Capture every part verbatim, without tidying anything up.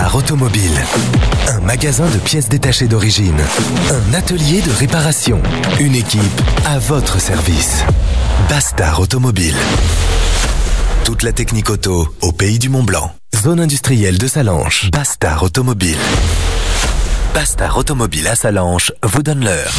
Bastard Automobile. Un magasin de pièces détachées d'origine. Un atelier de réparation. Une équipe à votre service. Bastard Automobile. Toute la technique auto au pays du Mont-Blanc. Zone industrielle de Salanches. Bastard Automobile. Bastard Automobile à Salanches vous donne l'heure.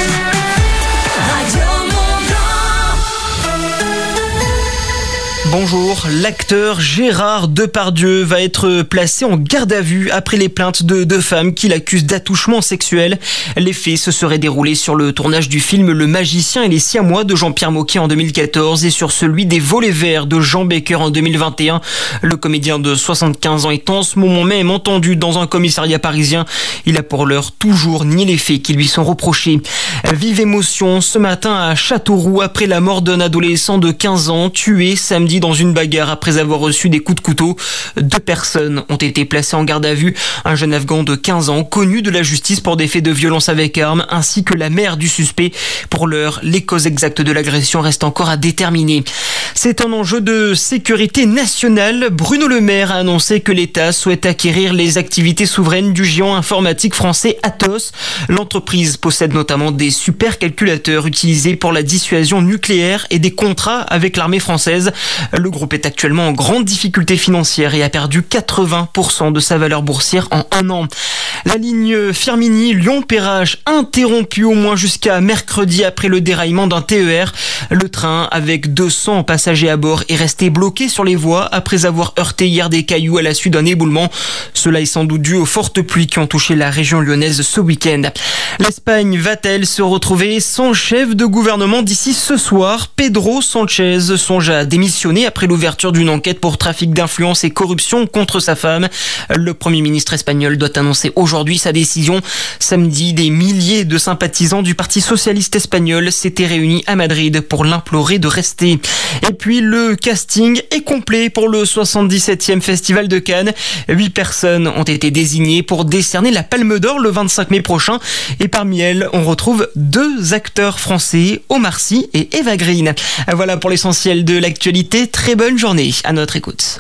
Bonjour, l'acteur Gérard Depardieu va être placé en garde à vue après les plaintes de deux femmes qui l'accusent d'attouchement sexuel. Les faits se seraient déroulés sur le tournage du film Le Magicien et les Siamois de Jean-Pierre Mocky en deux mille quatorze et sur celui des Volets Verts de Jean Baker en deux mille vingt et un. Le comédien de soixante-quinze ans est en ce moment même entendu dans un commissariat parisien. Il a pour l'heure toujours nié les faits qui lui sont reprochés. Vive émotion ce matin à Châteauroux après la mort d'un adolescent de quinze ans tué samedi dans une bagarre après avoir reçu des coups de couteau. Deux personnes ont été placées en garde à vue. Un jeune Afghan de quinze ans, connu de la justice pour des faits de violence avec arme, ainsi que la mère du suspect. Pour l'heure, les causes exactes de l'agression restent encore à déterminer. C'est un enjeu de sécurité nationale. Bruno Le Maire a annoncé que l'État souhaite acquérir les activités souveraines du géant informatique français Atos. L'entreprise possède notamment des supercalculateurs utilisés pour la dissuasion nucléaire et des contrats avec l'armée française. Le groupe est actuellement en grande difficulté financière et a perdu quatre-vingts pour cent de sa valeur boursière en un an. La ligne Firminy Lyon-Perrache interrompue au moins jusqu'à mercredi après le déraillement d'un T E R. Le train avec deux cents passagers à bord est resté bloqué sur les voies après avoir heurté hier des cailloux à la suite d'un éboulement. Cela est sans doute dû aux fortes pluies qui ont touché la région lyonnaise ce week-end. L'Espagne va-t-elle se retrouver sans chef de gouvernement d'ici ce soir? Pedro Sánchez songe à démissionner après l'ouverture d'une enquête pour trafic d'influence et corruption contre sa femme. Le Premier ministre espagnol doit annoncer aujourd'hui sa décision. Samedi, des milliers de sympathisants du Parti socialiste espagnol s'étaient réunis à Madrid pour l'implorer de rester. Et puis le casting est complet pour le soixante-dix-septième Festival de Cannes. Huit personnes ont été désignées pour décerner la Palme d'Or le vingt-cinq mai prochain. Et parmi elles, on retrouve deux acteurs français, Omar Sy et Eva Green. Voilà pour l'essentiel de l'actualité. Très bonne journée à notre écoute.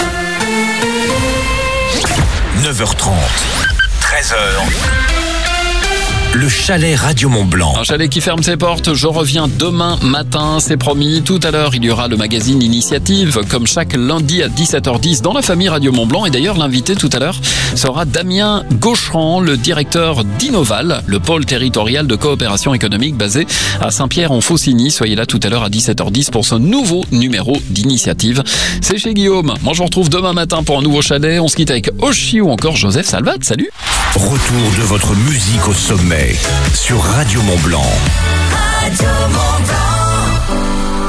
neuf heures trente, treize heures. Le chalet Radio Mont-Blanc. Un chalet qui ferme ses portes. Je reviens demain matin, c'est promis. Tout à l'heure, il y aura le magazine Initiative, comme chaque lundi à dix-sept heures dix dans la famille Radio Mont-Blanc. Et d'ailleurs, l'invité tout à l'heure sera Damien Gaucheran, le directeur d'Innoval, le pôle territorial de coopération économique basé à Saint-Pierre-en-Faucigny. Soyez là tout à l'heure à dix-sept heures dix pour ce nouveau numéro d'Initiative. C'est chez Guillaume. Moi, je vous retrouve demain matin pour un nouveau chalet. On se quitte avec Oshi ou encore Joseph Salvat. Salut. Retour de votre musique au sommet sur Radio Mont-Blanc. Radio Mont-Blanc.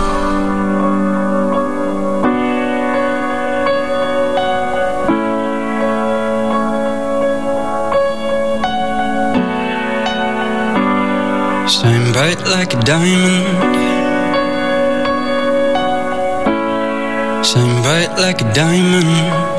Shine bright like a diamond. Shine bright like a diamond.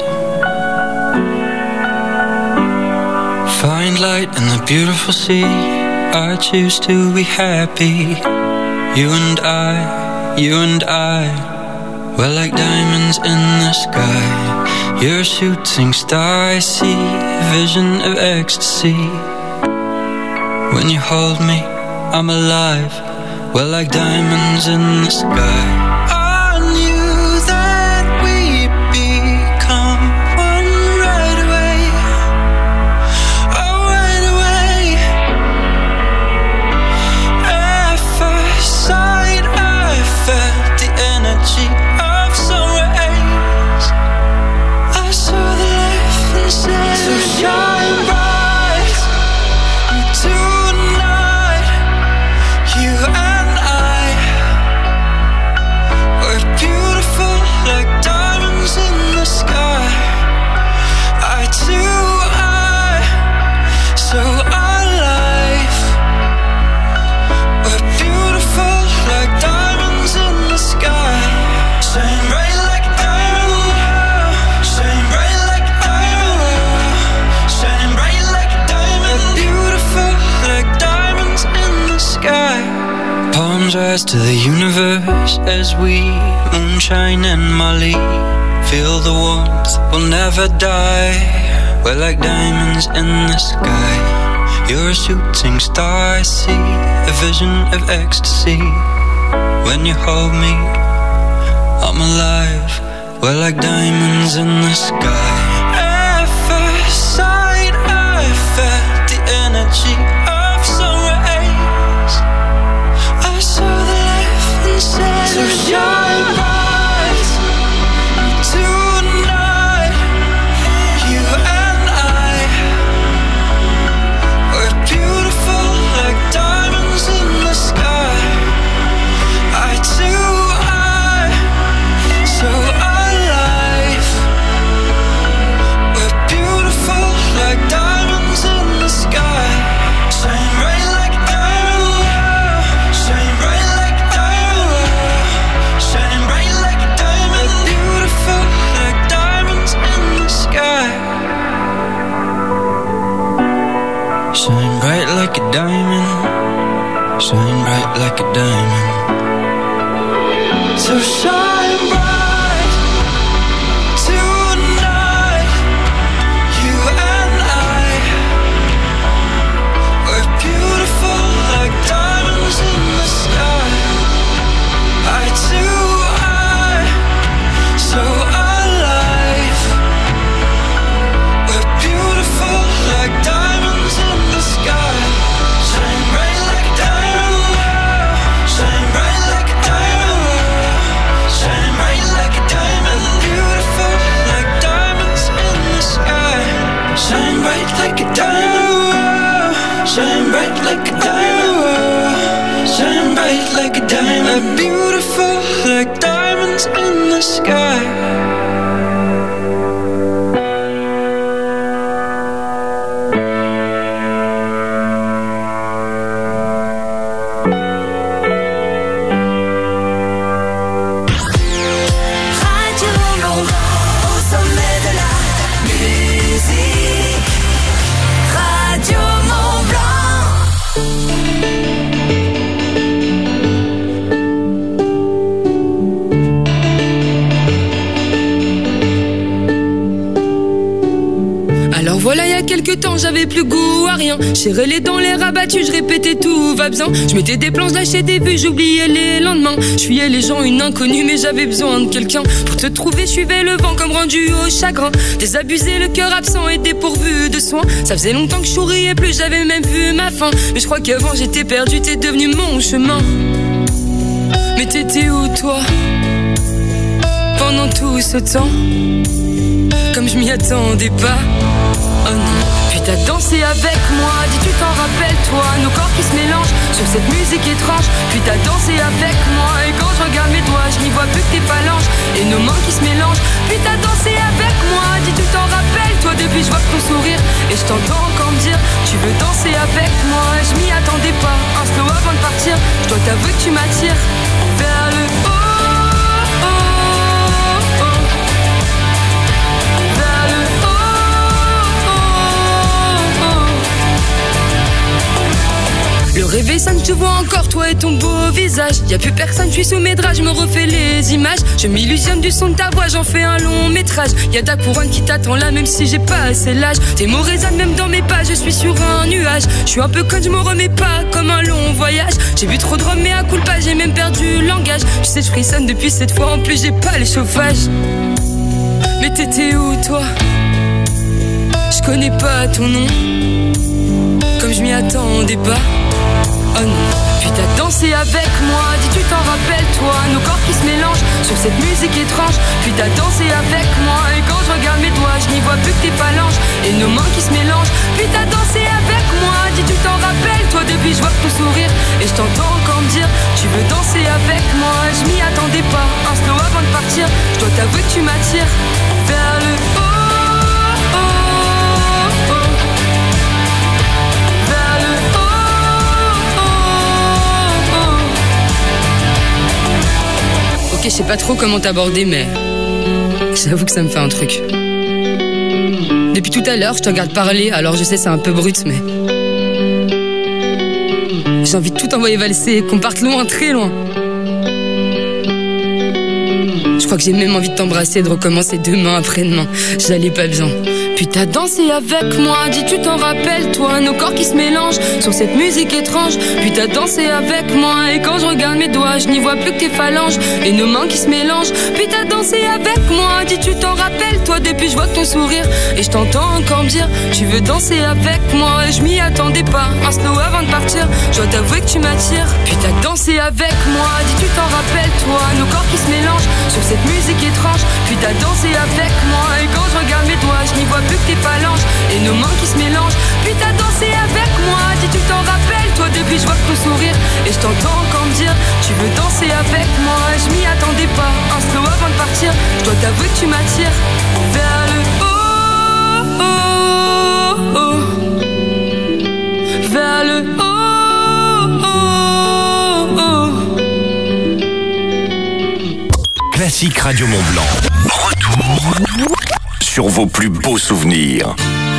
Find light in the beautiful sea. I choose to be happy. You and I, you and I, we're like diamonds in the sky. You're a shooting star, I see a vision of ecstasy. When you hold me, I'm alive. We're like diamonds in the sky. Rise to the universe as we moonshine and Molly feel the warmth, we'll never die. we're like diamonds in the sky. You're a shooting star, I see a vision of ecstasy. When you hold me, I'm alive. We're like diamonds in the sky. At first sight, I felt the energy of sun rays. I saw the life inside. So shine bright tonight. You and I, we're beautiful like diamonds in the sky. I too, I, so alive. We're beautiful like diamonds in the sky. Shine bright like diamond, shine bright like diamond, shining bright like a diamond. Beautiful like diamonds in the sky. Shine bright like a diamond, shine bright like a diamond. So shine bright tonight. You and I, we're beautiful like diamonds in the sky. I too, I, so alive. We're beautiful like diamonds in the sky. Shine bright like a diamond, shine bright like a diamond, shine bright like a diamond. Beautiful like diamonds in the sky. Shine bright like a diamond, shine bright like a diamond, shine bright like a diamond. Beautiful like diamonds in the sky. Radio Mont-Blanc, au sommet de la musique. Radio Mont-Blanc. Alors voilà, il y a quelques temps, j'avais plus goût à rien. Serré les dents, les rabattus, je répétais tout va bien. Je mettais des plans, lâchais des vues, j'oubliais les lendemains. Je fuyais les gens, une inconnue, mais j'avais besoin de quelqu'un. Pour te trouver, je suivais le vent comme rendu au chagrin. Désabusé, le cœur absent et dépourvu de soins. Ça faisait longtemps que je souriais plus, j'avais même vu ma fin. Mais je crois qu'avant j'étais perdu, t'es devenu mon chemin. Mais t'étais où toi, pendant tout ce temps? Comme je m'y attendais pas. Oh non. Puis t'as dansé avec moi, dis tu t'en rappelles toi, nos corps qui se mélangent sur cette musique étrange. Puis t'as dansé avec moi, et quand je regarde mes doigts, je n'y vois plus que tes phalanges et nos mains qui se mélangent. Puis t'as dansé avec moi, dis tu t'en rappelles toi, depuis je vois ton sourire et je t'entends encore me dire tu veux danser avec moi. Je m'y attendais pas, un slow avant de partir. Je dois t'avouer que tu m'attires vers le haut. Le réveil sonne, je te vois encore, toi et ton beau visage. Y'a plus personne, je suis sous mes draps, je me refais les images. Je m'illusionne du son de ta voix, j'en fais un long métrage. Y'a ta couronne qui t'attend là, même si j'ai pas assez l'âge. Tes mots résonnent même dans mes pas, je suis sur un nuage. Je suis un peu conne, je me remets pas, comme un long voyage. J'ai bu trop de rhum, mais à coup de pas, j'ai même perdu le langage. Tu sais, je frissonne depuis cette fois, en plus j'ai pas les chauffages. Mais t'étais où toi? Je connais pas ton nom, comme je m'y attendais pas. Oh non. Puis t'as dansé avec moi, dis tu t'en rappelles toi, nos corps qui se mélangent sur cette musique étrange. Puis t'as dansé avec moi, et quand je regarde mes doigts, je n'y vois plus que tes phalanges et nos mains qui se mélangent. Puis t'as dansé avec moi, dis tu t'en rappelles toi, depuis je vois ton sourire et je t'entends encore me dire tu veux danser avec moi. Je m'y attendais pas, un slow avant de partir. Je dois t'avouer que tu m'attires vers le haut. Ok, je sais pas trop comment t'aborder, mais j'avoue que ça me fait un truc. Depuis tout à l'heure, je te regarde parler, alors je sais c'est un peu brut, mais j'ai envie de tout envoyer valser, qu'on parte loin, très loin. Je crois que j'ai même envie de t'embrasser, de recommencer demain après-demain. J'allais pas bien. puis t'as dansé avec moi. Dis tu t'en rappelles toi, nos corps qui se mélangent sur cette musique étrange. Puis t'as dansé avec moi, et quand je regarde mes doigts, je n'y vois plus que tes phalanges et nos mains qui se mélangent. Puis t'as dansé avec moi, dis tu t'en rappelles toi. Depuis je vois ton sourire et je t'entends encore me dire tu veux danser avec moi. Et je m'y attendais pas, un slow avant de partir. Je dois t'avouer que tu m'attires. Puis t'as dansé avec moi, dis tu t'en rappelles toi. Nos corps qui se mélangent sur cette musique étrange. Puis t'as dansé avec moi, et quand je regarde mes doigts, je n'y vois plus que tes phalanges et nos mains qui se mélangent. Puis t'as dansé avec moi, dis tu t'en rappelles toi. Depuis je vois ton sourire et je t'entends encore me dire tu veux danser avec moi. Et je m'y attendais pas, un slow avant de partir. Je dois t'avouer que tu m'attires vers le haut, oh, oh, vers le haut, oh, oh. Classique Radio Mont-Blanc. Retour sur vos plus beaux souvenirs.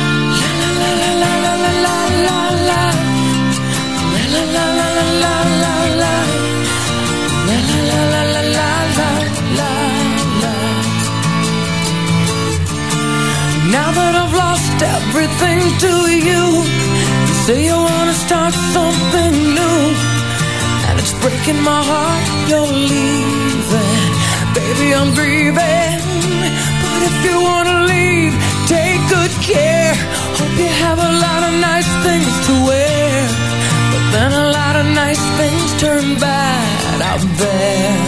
Now that I've lost everything to you, you say you wanna start something new, and it's breaking my heart you're leaving. Baby, I'm grieving, but if you wanna leave, take good care. Hope you have a lot of nice things to wear, but then a lot of nice things turn bad out there.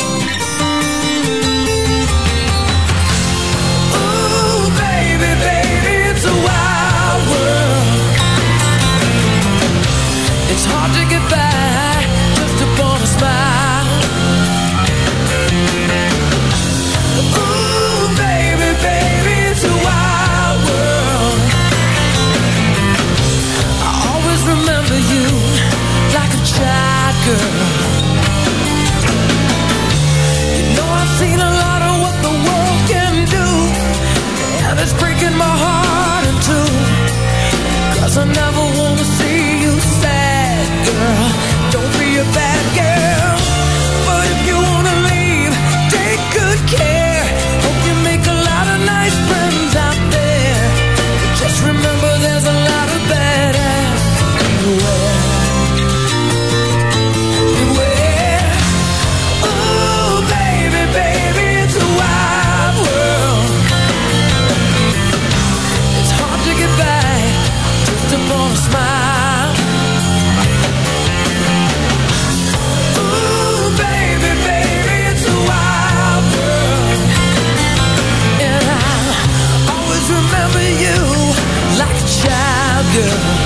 It's a wild world. It's hard to get by just upon a smile. Ooh, baby, baby, it's a wild world. I always remember you like a child girl. You know I've seen a lot of what the world can do, and it's breaking my heart. Cause I never wanna see you sad, girl. Don't be a bad girl. But if you wanna leave, take good care. Hope you make a lot of nice friends out there. But just remember there's a lot of bad ass everywhere. Beware. Ooh, baby, baby, it's a wild world. It's hard to get back upon a smile. Ooh, baby, baby, it's a wild world. And I'll always remember you like a child girl.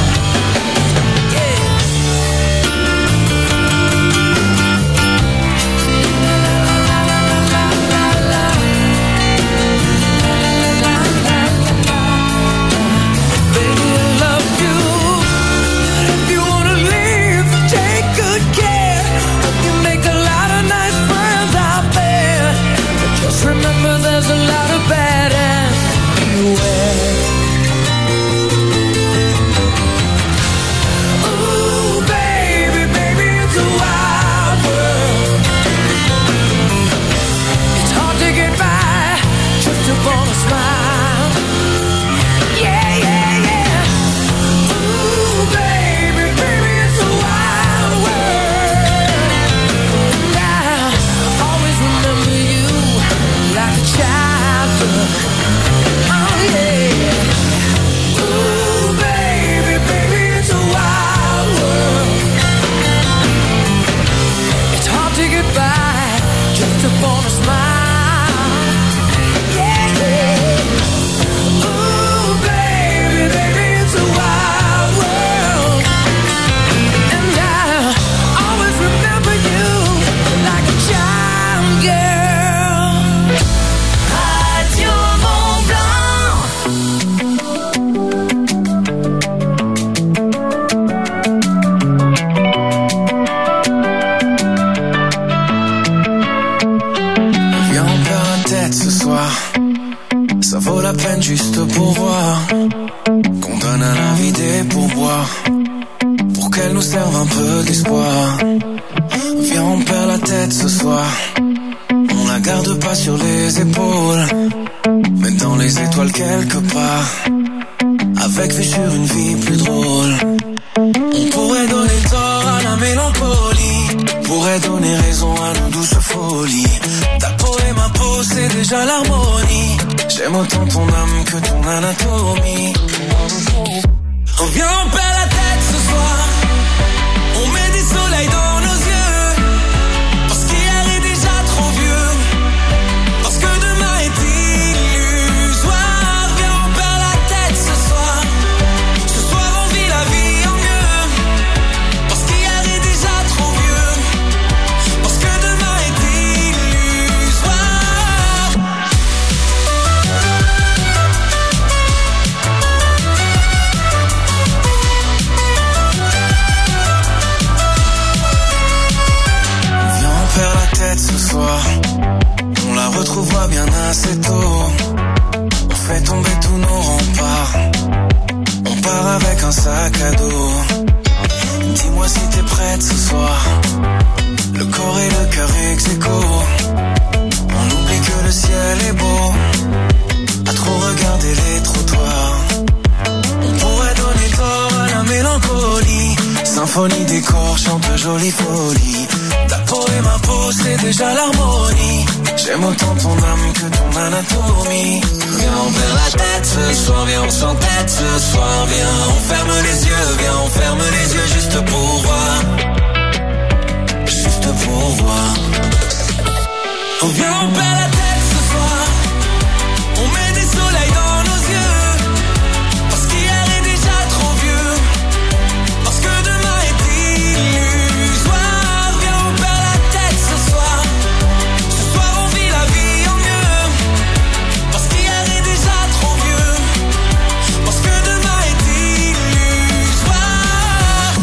Remember there's a lot of badass beware. Ooh, baby, baby, it's a wild world. It's hard to get by just upon a smile. Yeah, yeah, yeah. Ooh, baby, baby, it's a wild world. And I always remember you like a child girl. Oh yeah. Ooh, baby, baby, it's a wild world. It's hard to get by just upon a smile. Yeah, yeah. Ooh, baby, baby, it's a wild world. And I always remember you like a child girl. Ça vaut la peine juste pour voir qu'on donne à la vie des pourboires pour qu'elle nous serve un peu d'espoir. Viens, on perd la tête ce soir, on la garde pas sur les épaules. mais dans les étoiles quelque part, avec vue sur une vie plus drôle. On pourrait donner tort à la mélancolie, pourrait donner raison à nos douces folies. Ta peau et ma peau, c'est déjà l'harmonie. J'aime autant ton âme que ton anatomie. On vient, on perd la tête ce soir. On met des soleils dans nos yeux, parce qu'hier est déjà trop vieux, parce que demain est illusoire. Viens, on perd la tête ce soir. Ce soir on vit la vie en mieux, parce qu'hier est déjà trop vieux, parce que demain est illusoire. Viens, on perd la tête ce soir. On la retrouvera bien assez tôt. On fait tomber tous nos remparts. On part avec un sac à dos. Dis-moi si t'es prête ce soir. Le corps et le cœur ex aequo. On oublie que le ciel est beau, à trop regarder les trottoirs. On pourrait donner tort à la mélancolie. Symphonie des corps chante jolie folie. Ta peau et ma peau, c'est déjà l'harmonie. J'aime autant ton âme que ton anatomie. Viens, on perd la tête ce soir. Viens, on s'entête ce soir. Viens, on ferme les yeux. Viens, on ferme les yeux juste pour voir. Juste pour voir. Oh, viens, on perd la tête ce soir. On met des soleils dans nos yeux, parce qu'hier est déjà trop vieux, parce que demain est illusoire. Viens, on perd la tête ce soir. Ce soir on vit la vie en mieux, parce qu'hier est déjà trop vieux, parce que demain est illusoire.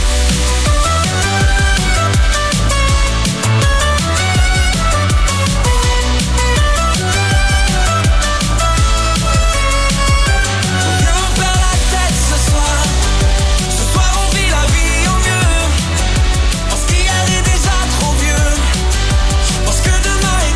Viens, on perd la tête ce soir. Ce soir on vit la vie en mieux, parce qu'hier est déjà trop vieux, parce que demain est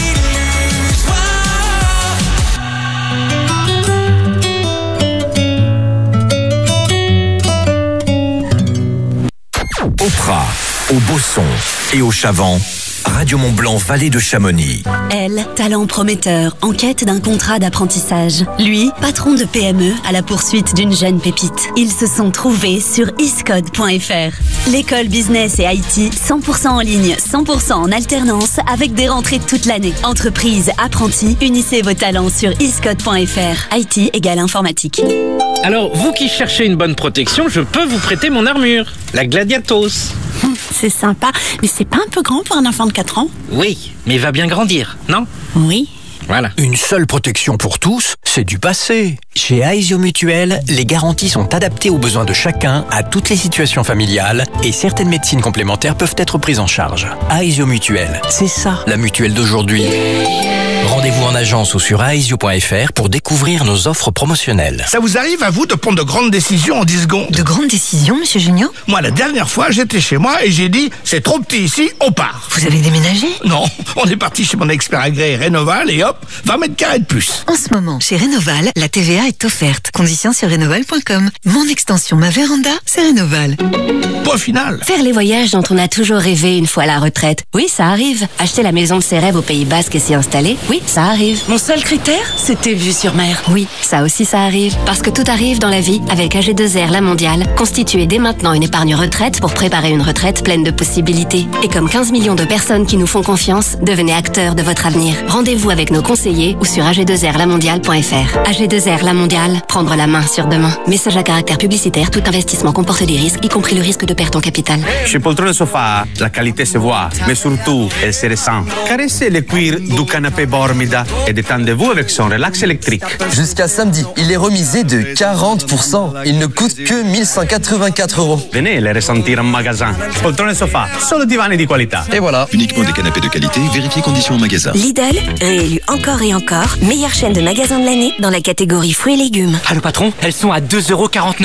illusoire. Au Prat, au Bosson et au Chavant, Radio Mont-Blanc, vallée de Chamonix. Elle, talent prometteur, en quête d'un contrat d'apprentissage. Lui, patron de P M E à la poursuite d'une jeune pépite. Ils se sont trouvés sur iscode point f r. L'école business et I T, cent pour cent en ligne, cent pour cent en alternance, avec des rentrées toute l'année. Entreprise, apprentis, unissez vos talents sur iscode point f r. I T égale informatique. Alors, vous qui cherchez une bonne protection, je peux vous prêter mon armure, la Gladiatos. C'est sympa, mais c'est pas un peu grand pour un enfant de quatre ans? Oui, mais il va bien grandir, non? Oui. Voilà. Une seule protection pour tous, c'est du passé. Chez Aesio Mutuel, les garanties sont adaptées aux besoins de chacun, à toutes les situations familiales, et certaines médecines complémentaires peuvent être prises en charge. Aesio Mutuel, c'est ça, la mutuelle d'aujourd'hui. Rendez-vous en agence ou sur aesio point f r pour découvrir nos offres promotionnelles. Ça vous arrive à vous de prendre de grandes décisions en dix secondes? De grandes décisions, monsieur Junio? Moi, la dernière fois, j'étais chez moi et j'ai dit, c'est trop petit ici, on part. Vous avez déménagé? Non, on est parti chez mon expert agréé Rénoval et hop, vingt mètres carrés de plus. En ce moment, chez Rénoval, la T V A est offerte. Conditions sur rénoval point com. Mon extension Ma Véranda, c'est Rénoval. Point final. Faire les voyages dont on a toujours rêvé une fois à la retraite. Oui, ça arrive. Acheter la maison de ses rêves au Pays Basque et s'y installer. Oui, ça arrive. Mon seul critère, c'était vue sur mer. Oui, ça aussi ça arrive. Parce que tout arrive dans la vie avec A G deux R La Mondiale. Constituez dès maintenant une épargne retraite pour préparer une retraite pleine de possibilités. Et comme quinze millions de personnes qui nous font confiance, devenez acteurs de votre avenir. Rendez-vous avec nos conseillers ou sur a g deux r la mondiale point f r. A G deux R La Mondiale, prendre la main sur demain. Message à caractère publicitaire, tout investissement comporte des risques, y compris le risque de perte en capital. Chez Poltrone Sofa, la qualité se voit, mais surtout, elle se ressent. Caressez le cuir du canapé Bormida et détendez-vous avec son relax électrique. Jusqu'à samedi, il est remisé de quarante pour cent. Il ne coûte que mille cent quatre-vingt-quatre euros. Venez les ressentir en magasin. Poltrone Sofa, solo divani di qualità. Et voilà. Uniquement des canapés de qualité, vérifiez conditions en magasin. Lidl, réélu encore et encore, meilleure chaîne de magasins de l'année dans la catégorie fruits et légumes. Ah le patron, elles sont à deux euros quarante-neuf. Lidl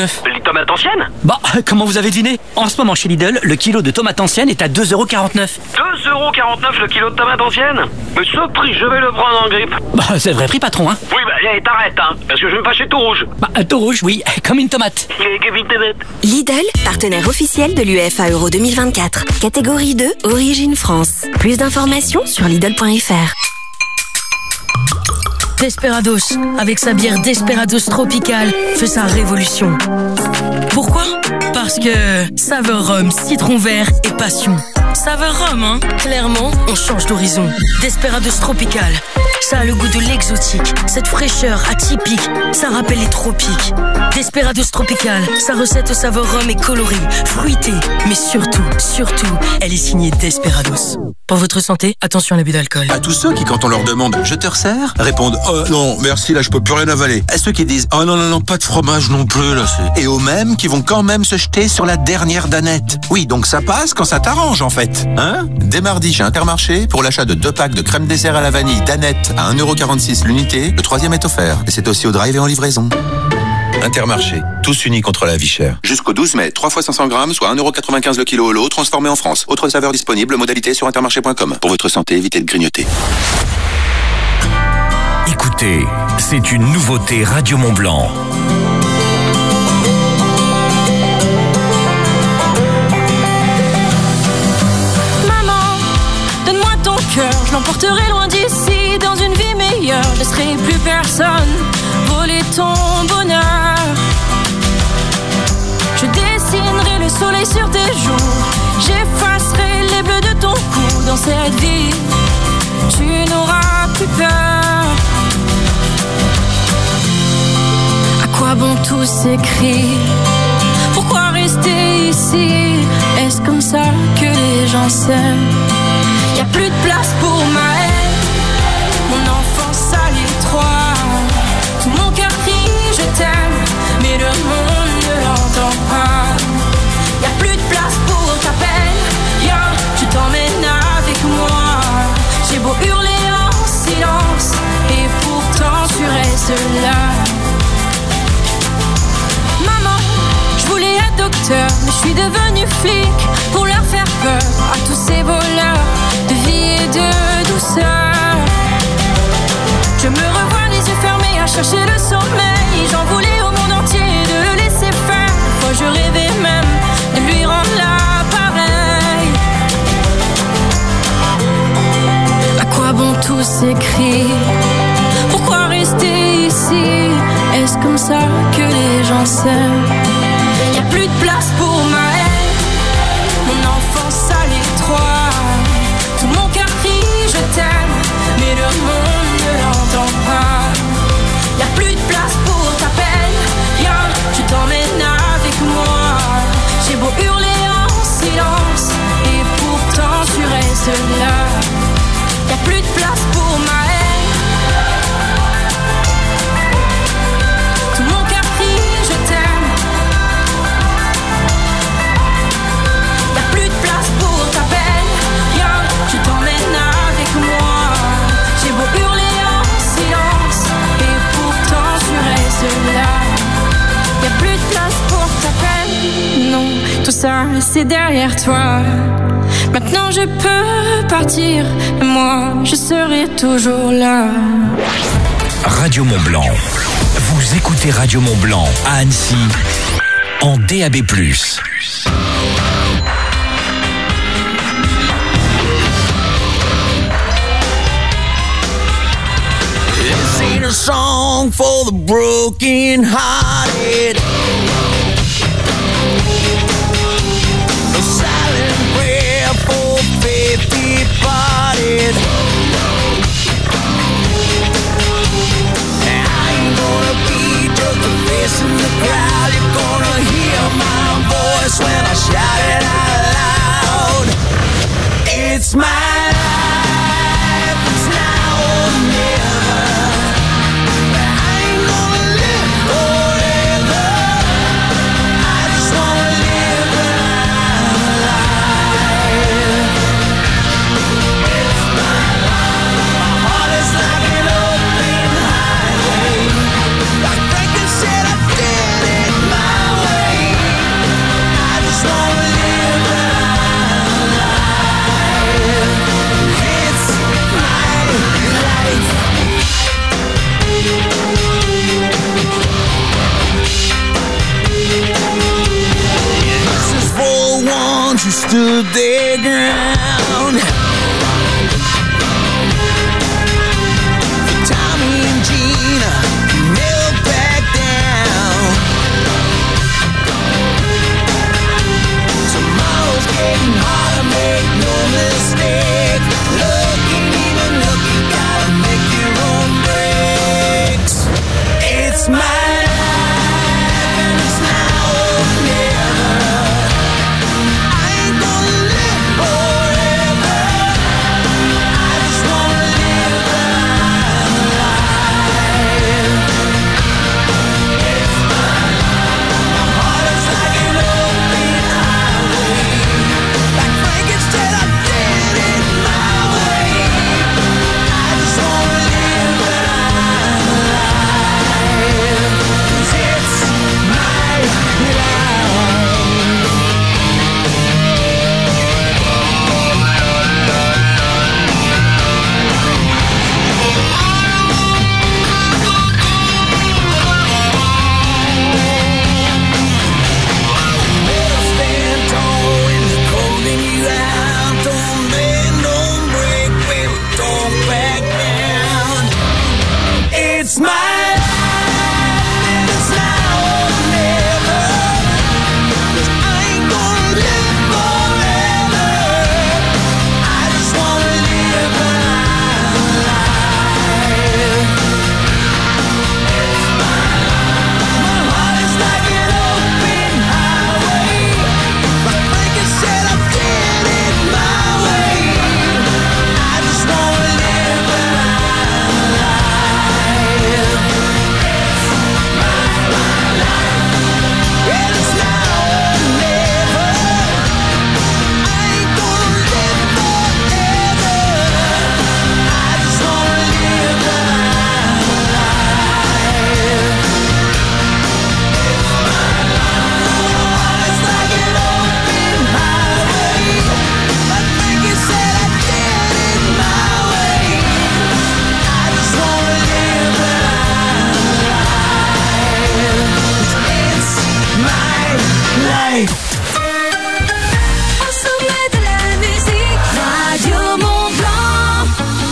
tomates anciennes? Bah, comment vous avez deviné? En ce moment chez Lidl, le kilo de tomates anciennes est à deux euros quarante-neuf. deux euros quarante-neuf le kilo de tomates anciennes? Mais ce prix, je vais le prendre en grippe. Bah, c'est le vrai prix, patron, hein. Oui, bah, allez, t'arrêtes, hein, parce que je vais me fâcher tout rouge. Bah, tout rouge, oui, comme une tomate. Lidl, partenaire officiel de l'U E F A Euro deux mille vingt-quatre. Catégorie deux, Origine France. Plus d'informations sur Lidl point F R. Desperados, avec sa bière Desperados Tropical, fait sa révolution. Pourquoi? Parce que saveur rhum, citron vert et passion. Saveur rhum, hein? Clairement, on change d'horizon. Desperados Tropical, ça a le goût de l'exotique. Cette fraîcheur atypique, ça rappelle les tropiques. Desperados Tropical, sa recette saveur rhum est colorée, fruitée, mais surtout, surtout, elle est signée Desperados. Pour votre santé, attention à l'abus d'alcool. À tous ceux qui, quand on leur demande « Je te resserre ?» répondent « Oh non, merci, là je peux plus rien avaler ». À ceux qui disent « Oh non, non, non, pas de fromage non plus, là c'est... » Et aux mêmes qui vont quand même se jeter sur la dernière danette. Oui, donc ça passe quand ça t'arrange en fait. Hein? Dès mardi chez Intermarché, pour l'achat de deux packs de crème dessert à la vanille danette à un euro quarante-six l'unité, le troisième est offert. Et c'est aussi au drive et en livraison. Intermarché, tous unis contre la vie chère. Jusqu'au douze mai, trois fois cinq cents grammes, soit un euro quatre-vingt-quinze le kilo au lot, transformé en France. Autres saveurs disponibles, modalité sur intermarché point com. Pour votre santé, évitez de grignoter. Écoutez, c'est une nouveauté Radio Mont Blanc. Maman, donne-moi ton cœur, je l'emporterai loin d'ici, dans une vie meilleure. Je laisserai plus personne voler ton bonheur. Je dessinerai le soleil sur tes joues, j'effacerai les bleus de ton cou. Dans cette vie, tu n'auras plus peur. À quoi bon tous ces cris? Pourquoi rester ici? Est-ce comme ça que les gens s'aiment? Y'a plus de place pour ma haine, mon enfance à l'étroit. Tout mon cœur crie je t'aime, mais le monde ne l'entend pas. Y'a plus de place pour ta peine, viens, je t'emmène avec moi. J'ai beau hurler en silence, et pourtant tu restes là. Maman, je voulais être docteur, mais je suis devenue flic, pour leur faire peur à tous ces voleurs de vie et de douceur. Je me revois les yeux fermés à chercher le sommeil. J'en voulais au monde entier de le laisser faire. Moi je rêvais même de lui rendre l'appareil. À quoi bon tous ces cris? Pourquoi rester ici? Est-ce comme ça que les gens s'aiment? Y'a plus de place pour ma haine, mon enfance à l'étroit. Tout mon cœur crie je t'aime, mais le monde ne l'entend pas. Y'a plus de place pour ta peine, viens, je t'emmène avec moi. J'ai beau hurler en silence, et pourtant tu restes là. Y'a plus de place pour ma haine, tout mon cœur crie je t'aime. Y'a plus de place pour ta peine, viens, je t'emmène avec moi. J'ai beau hurler en silence, et pourtant tu restes là. Y'a plus de place pour ta peine, non, tout ça c'est derrière toi. Maintenant je peux partir, mais moi je serai toujours là. Radio Mont Blanc. Vous écoutez Radio Mont Blanc à Annecy en D A B plus. This ain't a song for the broken hearted. A silent prayer for faith departed. I ain't gonna be just a face in the crowd. You're gonna hear my voice when I shout it out loud. It's my life, it's now or never. I ain't gonna live forever. to the ground. For Tommy and Gina, never back down. Tomorrow's getting harder, make no mistake. Look, ain't even look, you gotta make your own breaks. It's my life and it's now or never. I ain't gonna live forever. I just wanna live my life. It's my life. My heart is like an open highway. Like Frankenstein, I did it my way. I just wanna live my life. 'Cause it's my life. Better stand tall when the cold in you out. Don't bend, don't break, baby, don't back down. It's my life and it's now or never. 'Cause I ain't gonna live forever. I just wanna live my life. My heart is like an open highway. Like Frankenstein, I did it my way. I just wanna live my life. And it's now or never. I ain't gonna live forever. I just wanna live my life. It's like an open highway. Like Frankenstein, I did it my way. I just wanna live my life. It's my life. Au sommet de la musique, Radio Mont Blanc.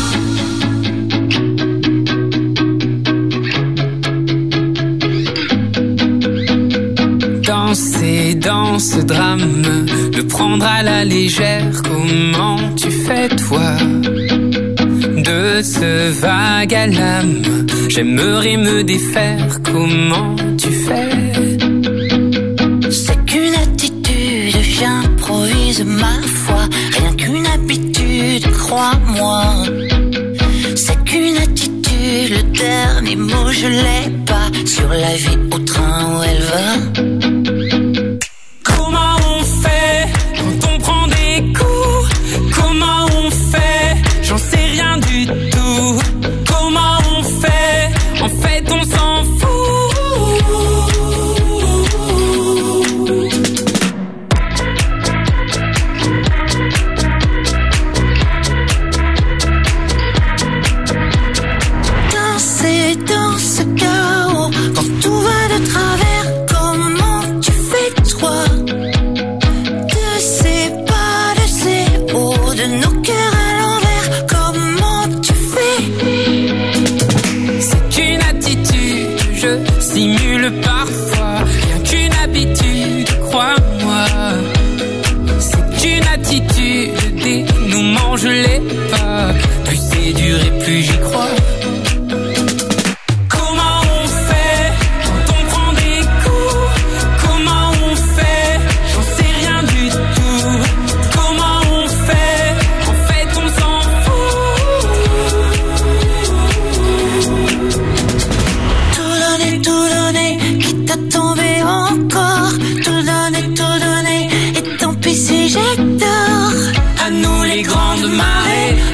Danser dans ce drame, le prendre à la légère, comment tu fais toi? De ce vague à l'âme, j'aimerais me défaire, comment tu fais? C'est qu'une attitude, j'improvise ma foi. Rien qu'une habitude, crois-moi. C'est qu'une attitude, le dernier mot je l'ai pas. Sur la vie au train où elle va. Comment on fait quand on prend des coups? Comment on fait? J'en sais rien du tout. Comment on fait? En fait, on s'en fout. Danser dans ce chaos, quand tout va de travers, comment tu fais toi? De ces pas, de ces hauts, de nos cœurs à l'envers, comment tu fais? C'est qu'une attitude, je simule parfois. Rien qu'une habitude, crois-moi. C'est qu'une attitude, le dénouement, je l'ai pas. Plus c'est dur et plus j'y crois. Comment on fait quand on prend des coups? Comment on fait? J'en sais rien du tout. Comment on fait? En fait, on s'en fout. Tout donner, tout donner, quitte à tomber encore. Tout donner, tout donner, et tant pis si j'ai tort. À nous les grandes marées,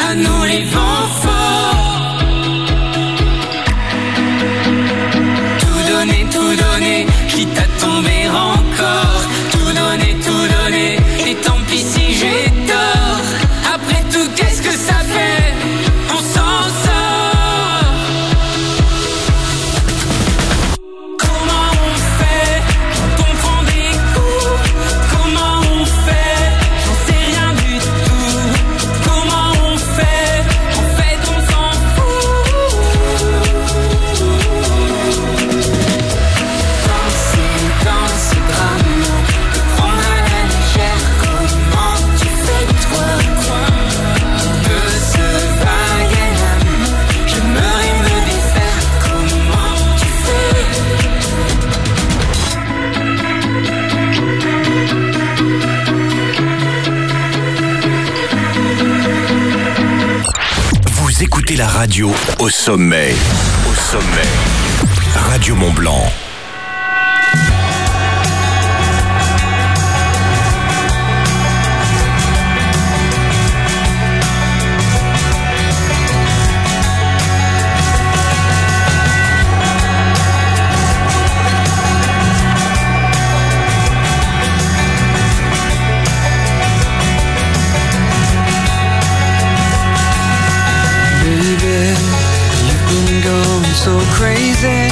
écoutez la radio au sommet. Au sommet. Radio Mont-Blanc. So crazy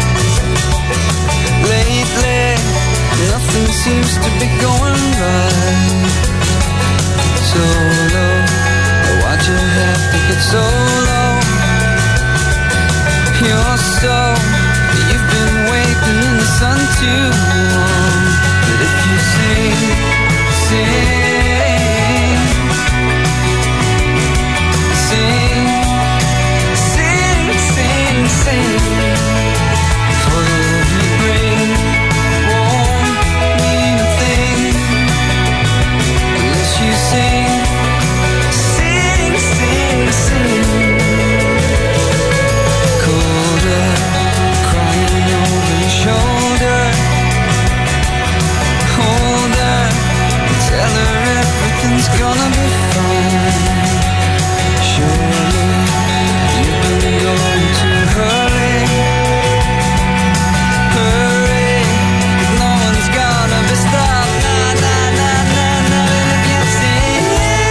lately, nothing seems to be going right. So low, why'd you have to get so low? You're so, you've been waiting in the sun too long. But if you sing, sing, sing, sing, for the love you bring won't mean a thing unless you sing, sing, sing, sing. Colder, crying over your shoulder. Hold her, tell her everything's gonna be fine. Surely you've been going too hurry, hurry, no one's gonna be stopped, nah, nah, nah, nah, nah, and if you sing,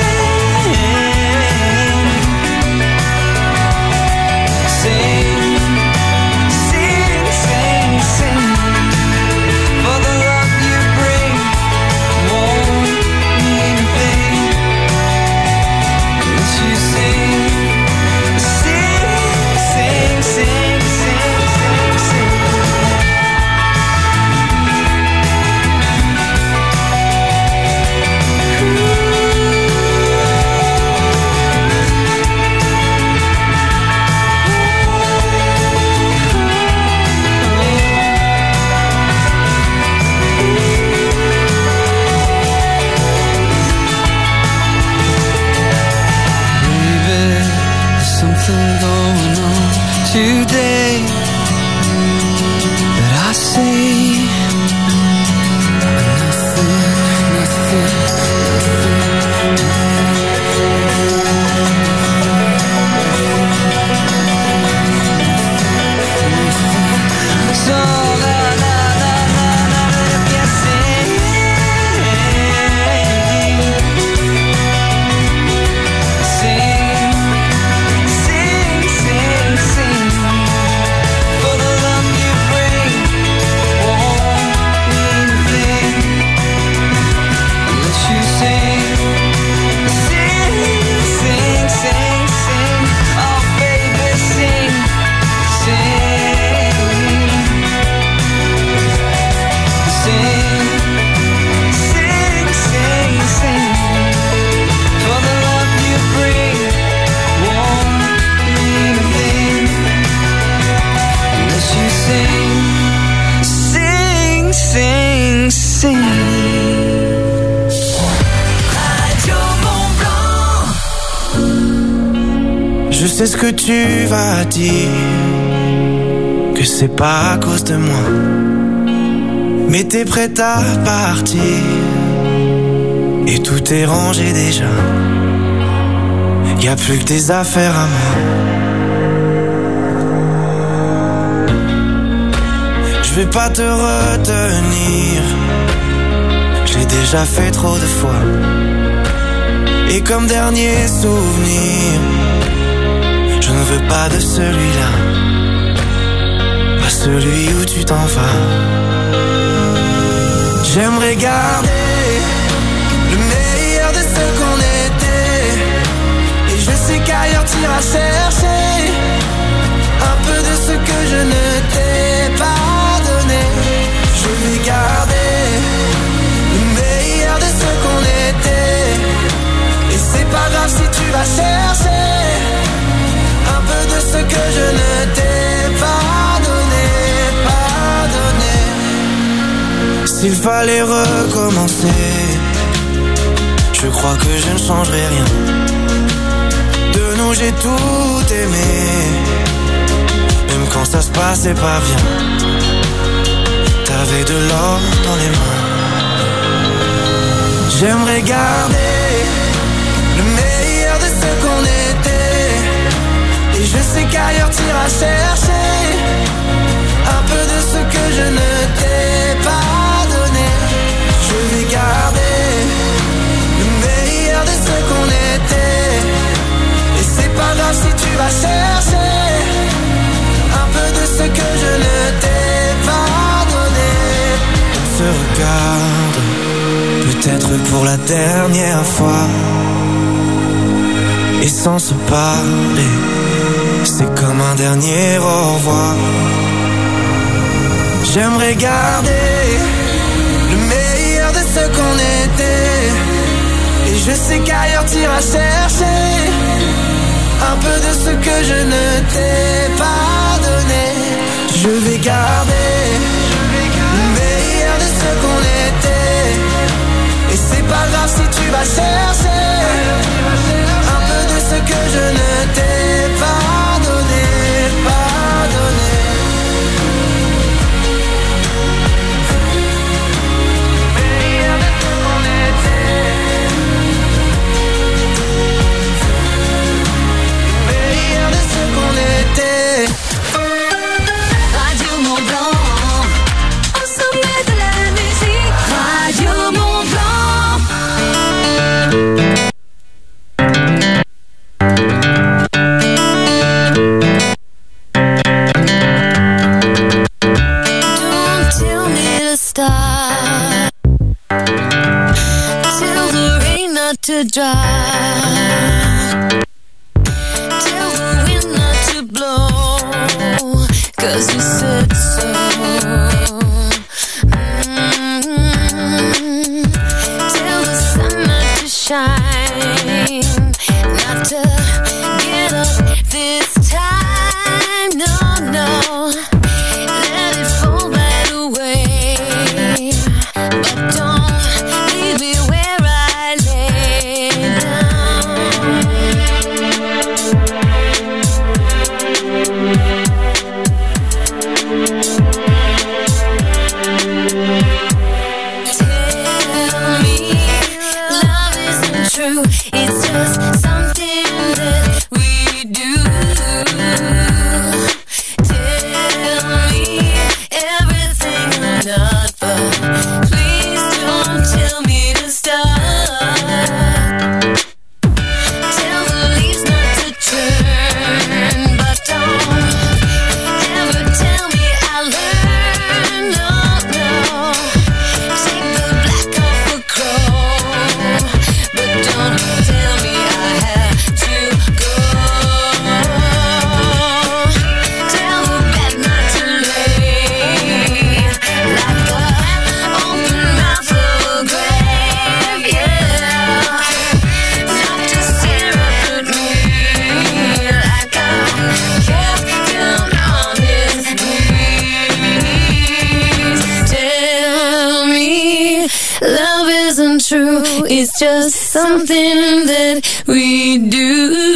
sing, sing, sing, sing, for the love you bring won't mean a thing unless you sing. Sing, sing, sing, sing, baby, there's something going on today that I see. Nothing, nothing, nothing. So na na na na na, if you sing, sing, sing, sing, sing, for the love you bring won't mean a thing unless you sing, sing, sing, sing, sing, oh baby sing, sing, sing, sing, sing, sing, for the love you bring won't mean a thing unless you sing, sing, sing, sing. Radio Mont-Blanc. Je sais ce que tu vas dire, que c'est pas à cause de moi, mais t'es prête à partir et tout est rangé déjà. Y a plus que tes affaires à moi. Je vais pas te retenir, j'ai déjà fait trop de fois. Et comme dernier souvenir, je ne veux pas de celui-là, pas celui où tu t'en vas. J'aimerais garder le meilleur de ce qu'on était, et je sais qu'ailleurs t'iras chercher un peu de ce que je ne t'ai pas donné. Je vais garder le meilleur de ce qu'on était, et c'est pas grave si tu vas chercher un peu de ce que je ne t'ai pas donné, pas donné. S'il fallait recommencer, je crois que je ne changerai rien de nos où j'ai tout aimé, même quand ça se passait pas bien. T'avais de l'or dans les mains. J'aimerais garder le meilleur de ce qu'on était, et je sais qu'ailleurs t'iras chercher un peu de ce que je ne t'ai pas donné. Je vais garder le meilleur de ce qu'on était, et c'est pas grave si tu vas chercher un peu de ce que je ne t'ai pas donné. On se regarde, peut-être pour la dernière fois, et sans se parler, c'est comme un dernier au revoir. J'aimerais garder le meilleur de ce qu'on était, et je sais qu'ailleurs t'iras chercher un peu de ce que je ne t'ai pas donné. Je vais garder le meilleur de ce qu'on était, et c'est pas grave si tu vas chercher un peu de ce que je ne t'ai pas donné, pas donné. Meilleur de ce qu'on était, meilleur de ce qu'on était. Radio Mont-Blanc, au sommet de la musique. Radio Mont-Blanc. Don't tell me to stop, tell the rain not to dry, tell the wind not to blow, 'cause you said so. Mm-hmm. Tell the sun not to shine, not to get up this time, no, no. Let it fall right away, but don't leave me where I lay down. Tell me love isn't true, it's just something that we do. Tell me everything I'm not, but please don't tell me to stop. Tell the leaves not to turn, but don't ever tell me I learned. No, no. Take the black off a crow, but don't tell me I have to go. Tell the bed not to lay like a open mouth of a grave, yeah. Not to stare up at me like I'm kept down on his knees. Tell me love isn't true, it's just something that we do.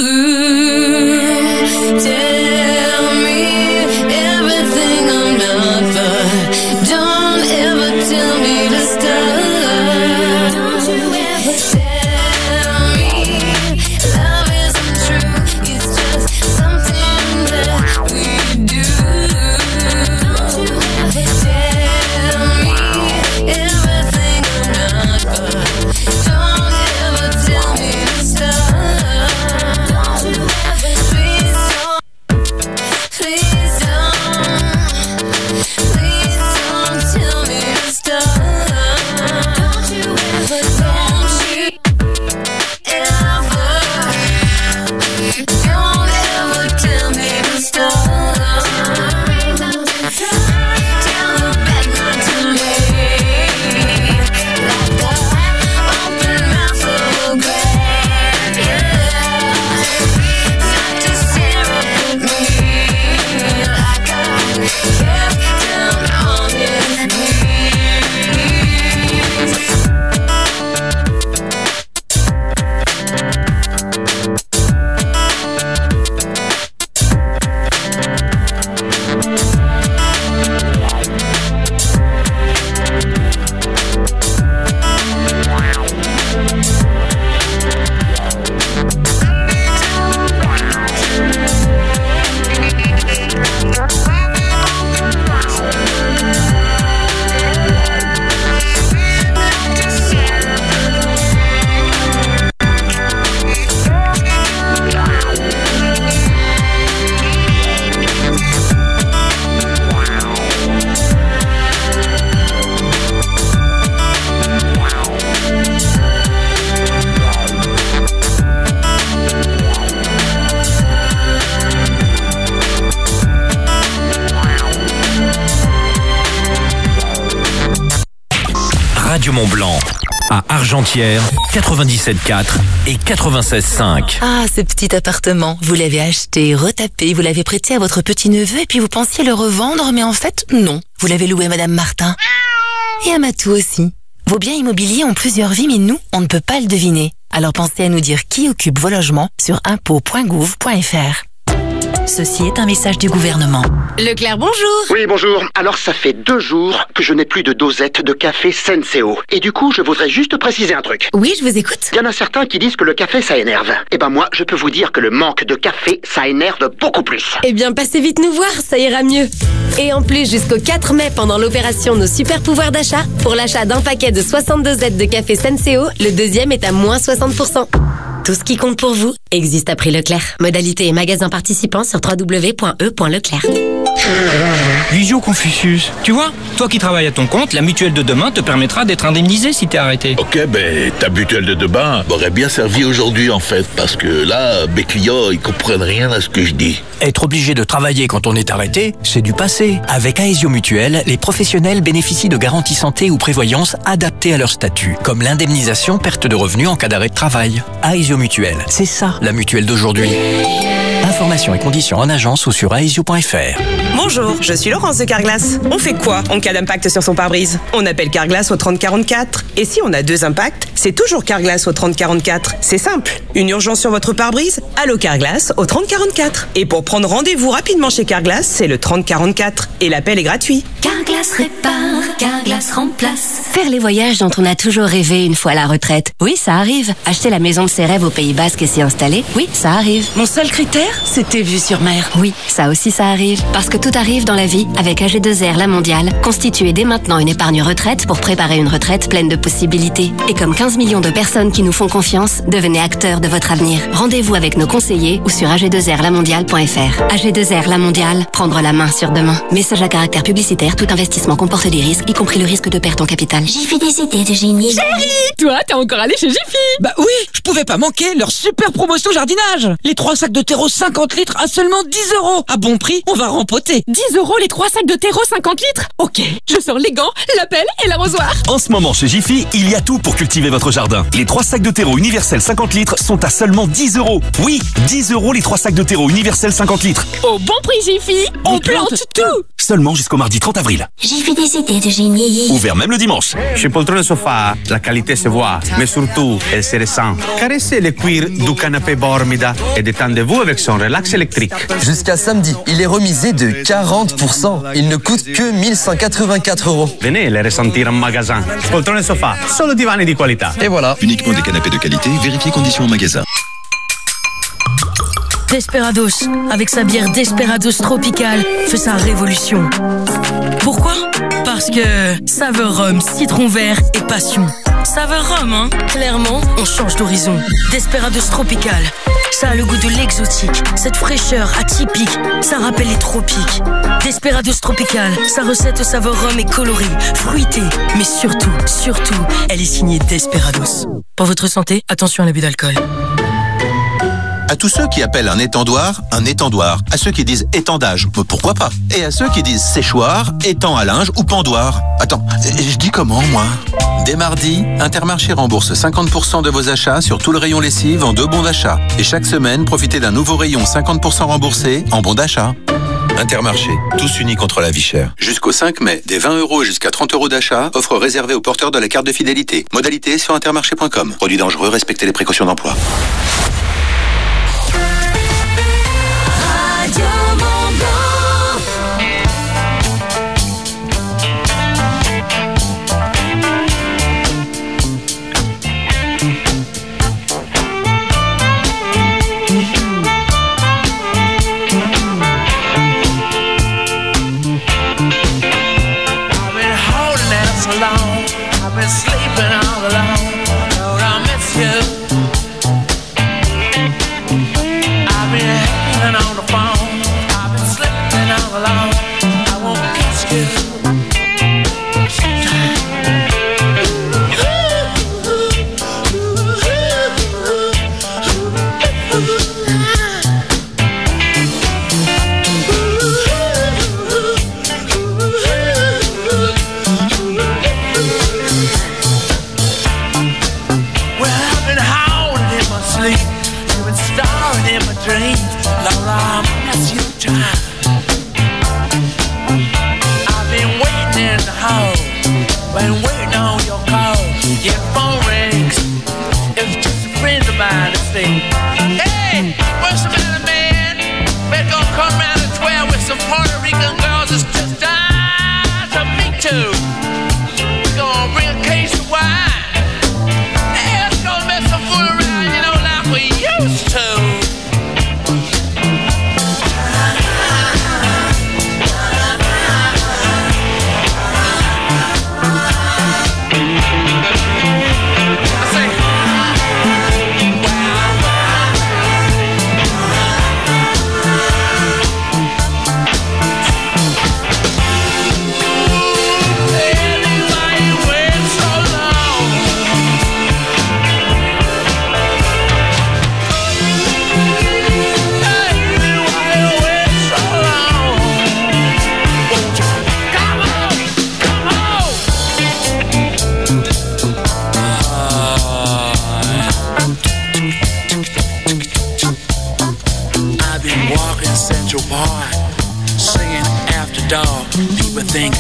Tell me everything I'm not, but don't ever tell me to stop. Don't you ever tell me love isn't true, it's just something that we do. Don't you ever tell me everything I'm not, but don't ever tell me to stop. Don't you ever, please don't. Radio Mont-Blanc. À Argentière, quatre-vingt-dix-sept virgule quatre et quatre-vingt-seize virgule cinq. Ah, ce petit appartement. Vous l'avez acheté, retapé, vous l'avez prêté à votre petit-neveu et puis vous pensiez le revendre, mais en fait, non. Vous l'avez loué à Madame Martin. Et à Matou aussi. Vos biens immobiliers ont plusieurs vies, mais nous, on ne peut pas le deviner. Alors pensez à nous dire qui occupe vos logements sur impôts point gouv point fr. Ceci est un message du gouvernement. Leclerc, bonjour. Oui, bonjour. Alors, ça fait deux jours que je n'ai plus de dosette de café Senseo. Et du coup, je voudrais juste préciser un truc. Oui, je vous écoute. Il y en a certains qui disent que le café, ça énerve. Eh ben moi, je peux vous dire que le manque de café, ça énerve beaucoup plus. Eh bien, passez vite nous voir, ça ira mieux. Et en plus, jusqu'au quatre mai, pendant l'opération Nos Super Pouvoirs d'achat, pour l'achat d'un paquet de soixante-deux zettes de café Senseo, le deuxième est à moins soixante pour cent. Tout ce qui compte pour vous existe à prix Leclerc. Modalité et magasin participants sur w w w point e point leclerc. Visio Confucius. Tu vois, toi qui travailles à ton compte, la mutuelle de demain te permettra d'être indemnisé si t'es arrêté. Ok, ben ta mutuelle de demain m'aurait bien servi aujourd'hui en fait, parce que là, mes clients, ils comprennent rien à ce que je dis. Être obligé de travailler quand on est arrêté, c'est du passé. Avec Aesio Mutuelle, les professionnels bénéficient de garanties santé ou prévoyance adaptées à leur statut, comme l'indemnisation perte de revenus en cas d'arrêt de travail. Aesio Mutuelle, c'est ça la mutuelle d'aujourd'hui. Informations et conditions en agence ou sur aesio point fr. Bonjour, je suis Laurence de Carglass. On fait quoi en cas d'impact sur son pare-brise? On appelle Carglass au trente quarante-quatre. Et si on a deux impacts, c'est toujours Carglass au trente quarante-quatre. C'est simple. Une urgence sur votre pare-brise? Allô Carglass au trente quarante-quatre. Et pour prendre rendez-vous rapidement chez Carglass, c'est le trente quarante-quatre. Et l'appel est gratuit. Carglass répare, Carglass remplace. Faire les voyages dont on a toujours rêvé une fois à la retraite. Oui, ça arrive. Acheter la maison de ses rêves au Pays Basque et s'y installer. Oui, ça arrive. Mon seul critère, c'était vue sur mer. Oui, ça aussi ça arrive. Parce que tout arrive dans la vie avec A G deux R La Mondiale. Constituez dès maintenant une épargne retraite pour préparer une retraite pleine de possibilités. Et comme quinze millions de personnes qui nous font confiance, devenez acteurs de votre avenir. Rendez-vous avec nos conseillers ou sur a g deux r la mondiale point fr. A G deux R La Mondiale, prendre la main sur demain. Message à caractère publicitaire, tout investissement comporte des risques, y compris le risque de perte en capital. J'ai fait des idées de génie. Chérie, toi, t'es encore allé chez Jiffy? Bah oui, je pouvais pas manquer leur super promotion jardinage. Les trois sacs de terreau cinquante litres à seulement dix euros. À bon prix, on va rempoter. dix euros les trois sacs de terreau cinquante litres? Ok, je sors les gants, la pelle et l'arrosoir. En ce moment chez Jiffy, il y a tout pour cultiver votre jardin. Les trois sacs de terreau universel cinquante litres sont à seulement dix euros. Oui, dix euros les trois sacs de terreau universel cinquante litres. Au bon prix Jiffy, on, on plante, plante tout. Seulement jusqu'au mardi trente avril. J'ai fait des idées de génie. Ouvert même le dimanche. Chez Poltrone Sofa, la qualité se voit, mais surtout, elle se ressent. Caressez le cuir du canapé Bormida et détendez-vous avec son relax électrique. Jusqu'à samedi, il est remisé de quarante pour cent. Il ne coûte que mille cent quatre-vingt-quatre euros. Venez le ressentir en magasin. Poltrone Sofa, solo divani di qualità. Et voilà. Uniquement des canapés de qualité, vérifiez conditions en magasin. Desperados, avec sa bière Desperados Tropical, fait sa révolution. Pourquoi? Parce que saveur rhum, citron vert et passion. Saveur rhum, hein? Clairement, on change d'horizon. Desperados Tropical, ça a le goût de l'exotique. Cette fraîcheur atypique, ça rappelle les tropiques. Desperados Tropical, sa recette saveur rhum est colorée, fruitée, mais surtout, surtout, elle est signée Desperados. Pour votre santé, attention à l'abus d'alcool. À tous ceux qui appellent un étendoir, un étendoir. À ceux qui disent étendage, pourquoi pas. Et à ceux qui disent séchoir, étang à linge ou pendoir. Attends, je dis comment, moi? Dès mardi, Intermarché rembourse cinquante pour cent de vos achats sur tout le rayon lessive en deux bons d'achat. Et chaque semaine, profitez d'un nouveau rayon cinquante pour cent remboursé en bons d'achat. Intermarché, tous unis contre la vie chère. Jusqu'au cinq mai, des vingt euros jusqu'à trente euros d'achat, offre réservée aux porteurs de la carte de fidélité. Modalité sur intermarché point com. Produit dangereux, respectez les précautions d'emploi. Sleeping all alone, Lord, I miss you.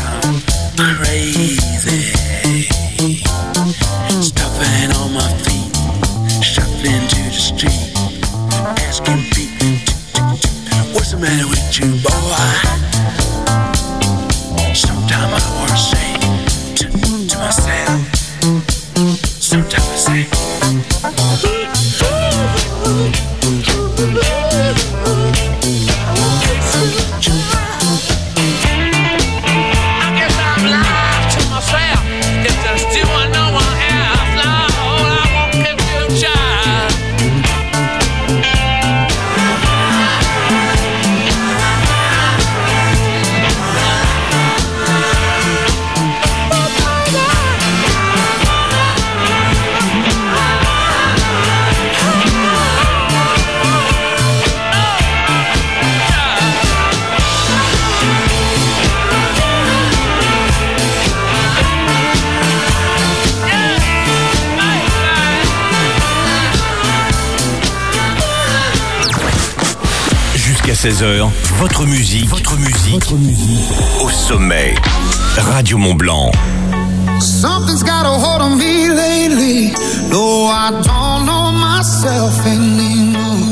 crazy. Stuffing on my feet, shuffling to the street, asking people, what's the matter with you, boy? Sometimes I want to say to, to myself, sometimes I say, seize heures, votre musique, votre musique, votre musique, au sommet. Radio Mont-Blanc. Something's got a hold on me lately. No, I don't know myself anymore.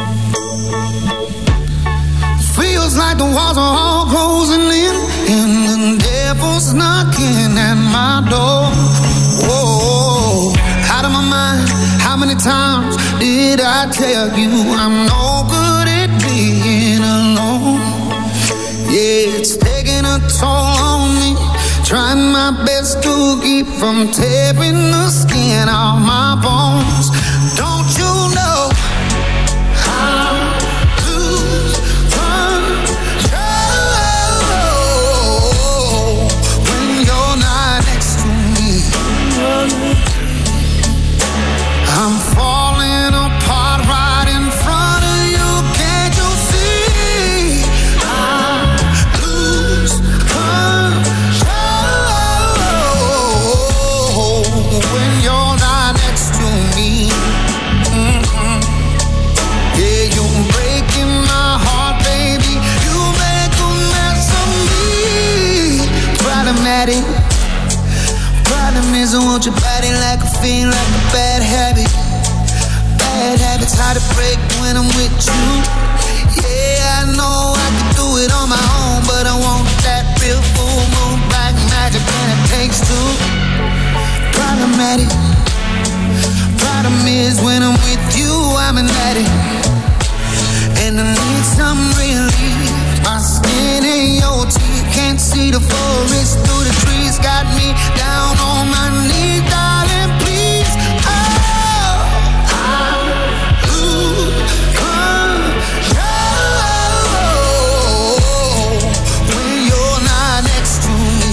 Feels like the walls are all closing in, and the devil's knocking at my door. Whoa, out of my mind. How many times did I tell you I'm no good at being alone? Yeah, it's taking a toll on me. Trying my best to keep from tearing the skin off my bones. Don't you know I lose control when you're not next to me? I'm falling apart right in front of you. Can't you see? I lose control when you're not next to me. Mm-hmm. Yeah, you're breaking my heart, baby. You make a mess of me. Problematic. Problem is I want your body like a fiend, like a bad habit. Bad habits hard to break when I'm with you. Yeah, I know I can do it on my own, but I want that real full moon black magic, and it takes two. Problematic. Problem is when I'm with you, I'm an addict, and I need some relief. My skin and your teeth can't see the forest through the trees. Got me down on my knees, darling, please. Oh, I lose control when you're not next to me.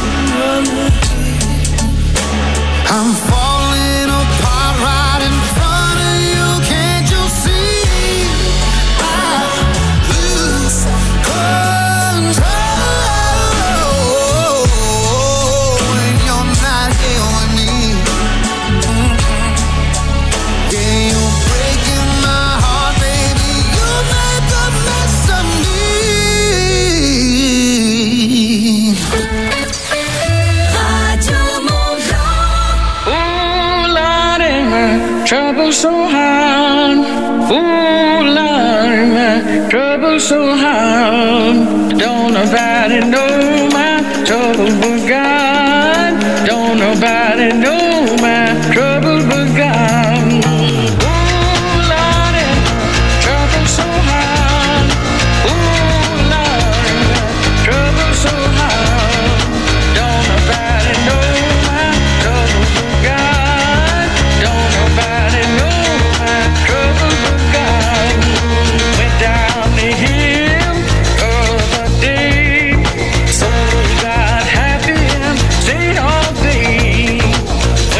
I'm falling apart right in front of you. Can't you see? I lose control when you're not here with me. Mm-hmm. Yeah, you're breaking my heart, baby. You make a mess of me. Radio Mont-Blanc. Ooh, Lordy, my trouble so hard. Ooh, Lordy, my trouble so hard. Don't nobody know my trouble but God. Don't nobody know my trouble but God. Ooh, Lordy, my trouble so hard. Ooh, Lordy, my trouble so hard. Don't nobody know my trouble but God. Don't nobody know my trouble but God. Went down to him other day, so got happy and stayed all day.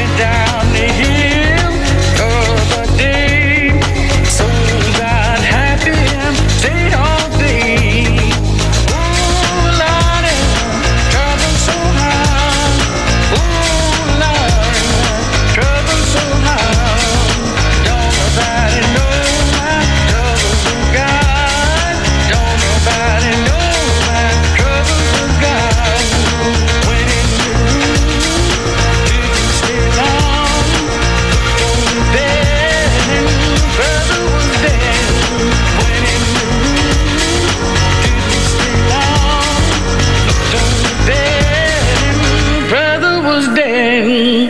darling.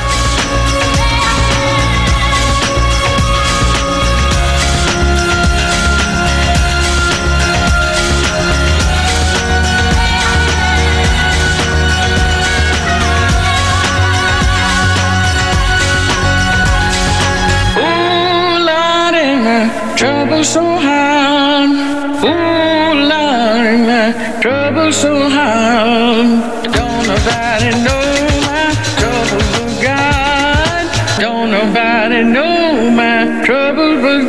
Trouble so hard, ooh Lord, my trouble so hard. Don't nobody know my trouble but God. Don't nobody know my trouble but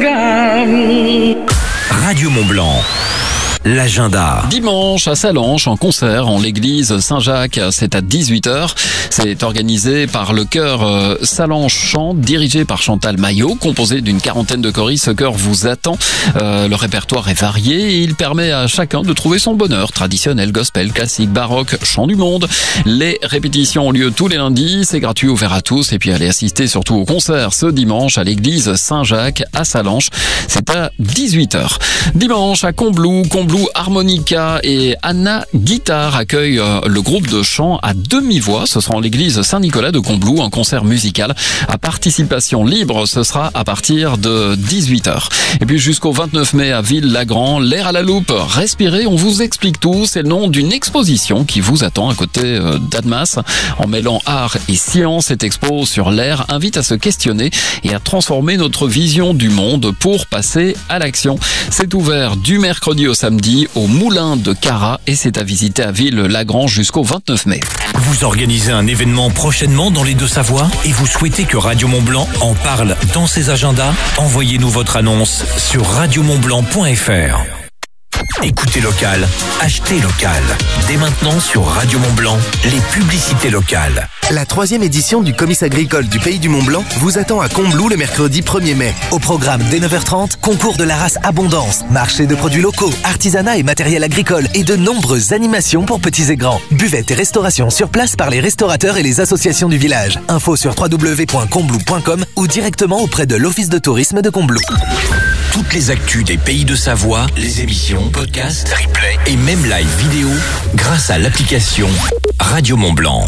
God. Radio Mont-Blanc. L'agenda. Dimanche à Sallanches, en concert en l'église Saint-Jacques, c'est à dix-huit heures. C'est organisé par le chœur Sallanches Chante, dirigé par Chantal Maillot, composé d'une quarantaine de choristes. Ce chœur vous attend. Euh, le répertoire est varié et il permet à chacun de trouver son bonheur. Traditionnel, gospel, classique, baroque, chant du monde. Les répétitions ont lieu tous les lundis. C'est gratuit, ouvert à tous. Et puis allez assister surtout au concert ce dimanche à l'église Saint-Jacques à Sallanches. C'est à dix-huit heures. Dimanche à Combloux, Combloux Harmonica et Anna Guitare accueillent le groupe de chant à demi-voix. Ce sera en l'église Saint-Nicolas de Combloux, un concert musical à participation libre. Ce sera à partir de dix-huit heures. Et puis jusqu'au vingt-neuf mai à Ville-Lagrand, l'air à la loupe. Respirez, on vous explique tout. C'est le nom d'une exposition qui vous attend à côté d'Admas. En mêlant art et science, cette expo sur l'air invite à se questionner et à transformer notre vision du monde pour passer à l'action. C'est ouvert du mercredi au samedi au Moulin de Cara et c'est à visiter à Ville-Lagrand jusqu'au vingt-neuf mai. Vous organisez un événement prochainement dans les Deux-Savoies et vous souhaitez que Radio Mont-Blanc en parle dans ses agendas? Envoyez-nous votre annonce sur radio mont blanc point f r. Écoutez local, achetez local. Dès maintenant sur Radio Mont-Blanc, les publicités locales. La troisième édition du Comice agricole du Pays du Mont-Blanc vous attend à Combloux le mercredi premier mai. Au programme dès neuf heures trente, concours de la race Abondance, marché de produits locaux, artisanat et matériel agricole et de nombreuses animations pour petits et grands. Buvettes et restauration sur place par les restaurateurs et les associations du village. Info sur w w w point combloux point com ou directement auprès de l'Office de tourisme de Combloux. Toutes les actus des Pays de Savoie, les émissions, podcasts, replays et même live vidéo grâce à l'application Radio Mont-Blanc.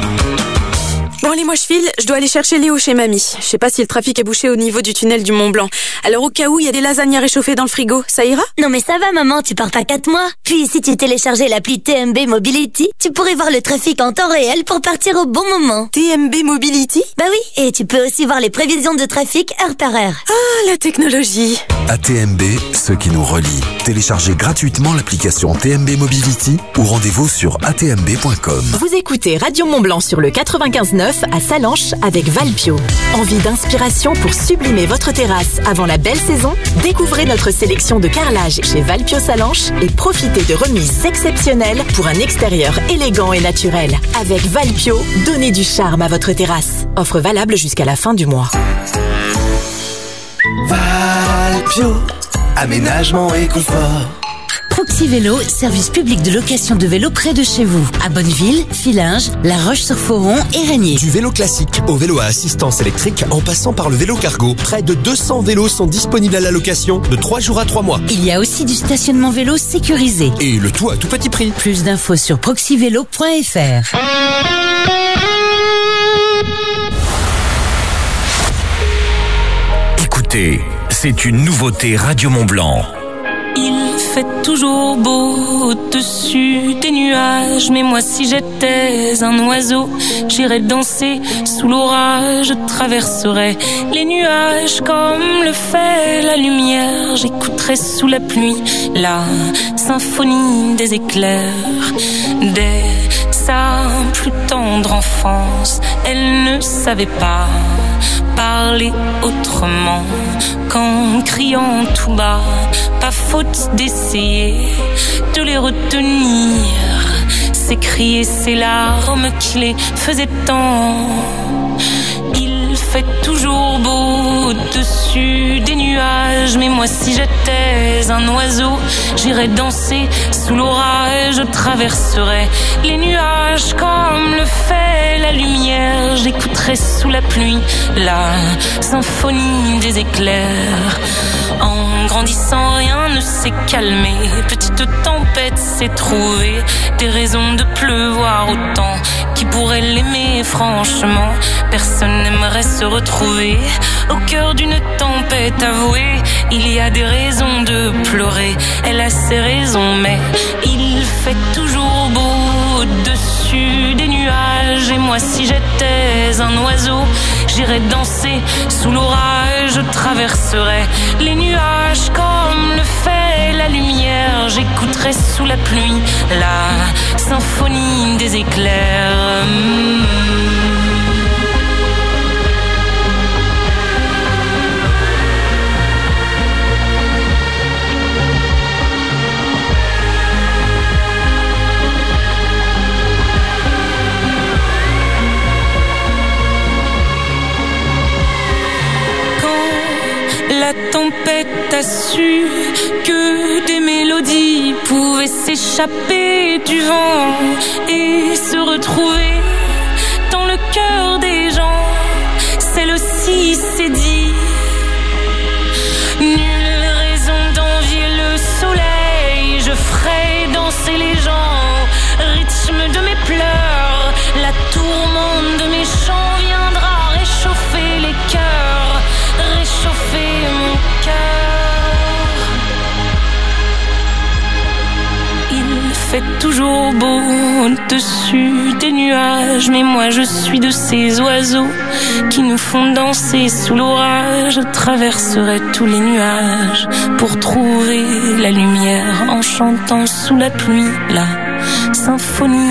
Bon allez, moi je file, je dois aller chercher Léo chez mamie. Je sais pas si le trafic est bouché au niveau du tunnel du Mont Blanc. Alors au cas où, il y a des lasagnes à réchauffer dans le frigo, ça ira? Non mais ça va maman, tu pars pas quatre mois. Puis si tu téléchargeais l'appli T M B Mobility, tu pourrais voir le trafic en temps réel pour partir au bon moment. T M B Mobility? Bah oui, et tu peux aussi voir les prévisions de trafic heure par heure. Ah, la technologie. A T M B, ce qui nous relie. Téléchargez gratuitement l'application T M B Mobility ou rendez-vous sur a t m b point com. Vous écoutez Radio Mont-Blanc sur le quatre-vingt-quinze neuf à Sallanches avec Valpio. Envie d'inspiration pour sublimer votre terrasse avant la belle saison? Découvrez notre sélection de carrelage chez Valpio Sallanches et profitez de remises exceptionnelles pour un extérieur élégant et naturel. Avec Valpio, donnez du charme à votre terrasse. Offre valable jusqu'à la fin du mois. Valpio, aménagement et confort. Proxy Vélo, service public de location de vélos près de chez vous. À Bonneville, Fillinges, La Roche-sur-Foron et Régnier. Du vélo classique au vélo à assistance électrique en passant par le vélo cargo. Près de deux cents vélos sont disponibles à la location de trois jours à trois mois. Il y a aussi du stationnement vélo sécurisé. Et le tout à tout petit prix. Plus d'infos sur proxy vélo point f r. Écoutez, c'est une nouveauté Radio Mont-Blanc. Il fait toujours beau au-dessus des nuages, mais moi si j'étais un oiseau, j'irais danser sous l'orage, je traverserais les nuages comme le fait la lumière, j'écouterais sous la pluie la symphonie des éclairs. Dès sa plus tendre enfance, elle ne savait pas parler autrement qu'en criant tout bas. Pas faute d'essayer de les retenir, ces cris et ces larmes qui les faisaient tant. Il fait toujours beau au-dessus des nuages, mais moi si j'étais un oiseau, j'irais danser sous l'orage, je traverserais les nuages comme le fait la lumière, j'écouterai sous la pluie la symphonie des éclairs. En grandissant, rien ne s'est calmé. Petite tempête s'est trouvée des raisons de pleuvoir autant. Qui pourrait l'aimer franchement? Personne n'aimerait se retrouver au cœur d'une tempête avouée. Il y a des raisons de pleurer, elle a ses raisons, mais il fait toujours beau au-dessus des nuages. Et moi, si j'étais un oiseau, j'irais danser sous l'orage. Je traverserais les nuages comme le fait la lumière. J'écouterais sous la pluie la symphonie des éclairs. Mmh. La tempête a su que des mélodies pouvaient s'échapper du vent et se retrouver dans le cœur des gens. Celle-ci s'est dit, nulle raison d'envier le soleil. Je ferai danser les gens, rythme de mes pleurs. La tourmente de mes chants viendra réchauffer les cœurs, réchauffer mon cœur. Il fait toujours beau au-dessus des nuages, mais moi je suis de ces oiseaux qui nous font danser sous l'orage. Je traverserai tous les nuages pour trouver la lumière en chantant sous la pluie la symphonie